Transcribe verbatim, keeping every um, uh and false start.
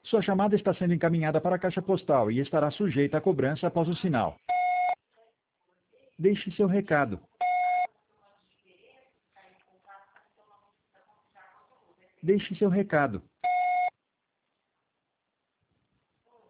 Sua chamada está sendo encaminhada para a caixa postal e estará sujeita a cobrança após o sinal. Deixe seu recado. Deixe seu recado.